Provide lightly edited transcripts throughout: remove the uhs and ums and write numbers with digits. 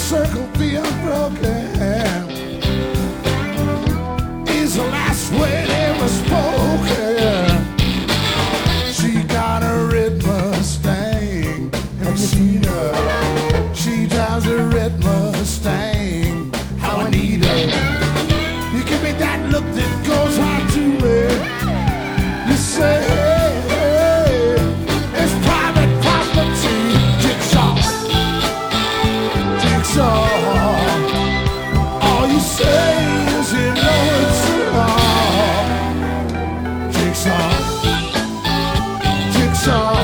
circle be unbroken is the last word ever spoken. She got a red Mustang. Have you seen her? She drives a red Mustang. How I need her. You give me that look that goes right to it. You say, hey, it's private property. Jigsaw, jigsaw. All you say is you know it's wrong. Jigsaw, jigsaw.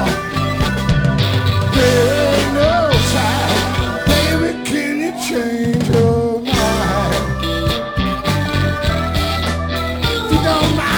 There ain't no time, baby. Can you change your mind? If you don't mind.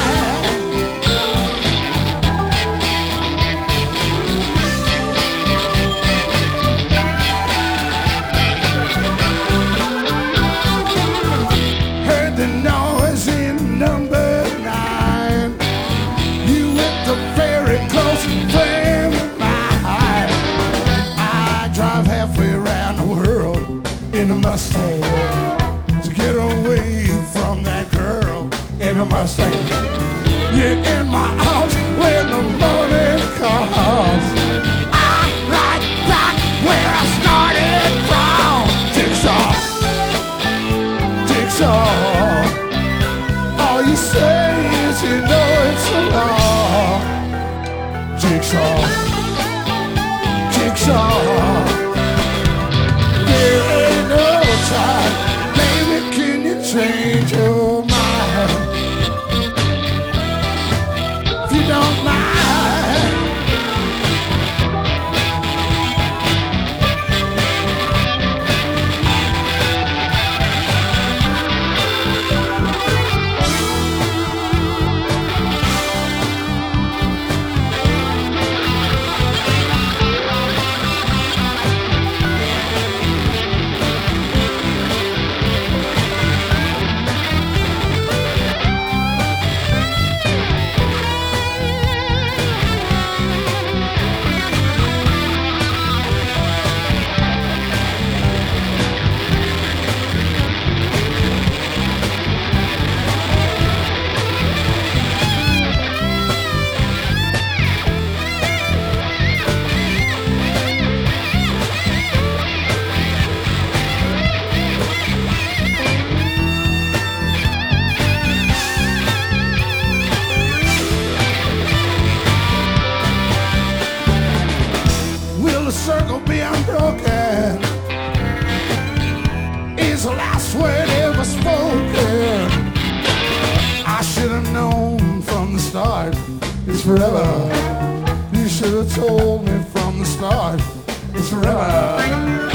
Heard the noise in number 9. You went the very close friend of mine. I drive halfway around the world in a Mustang to get away from that girl in a Mustang. You're in my arms when the morning comes. I'm right back where I started from. Jigsaw, jigsaw. All you say is you know it's a law. Jigsaw, jigsaw. There ain't no time, baby. Can you change your mind? If you don't mind. Will the circle be unbroken? Is the last word ever spoken? I should have known from the start. It's forever. You should have told me from the start. It's forever.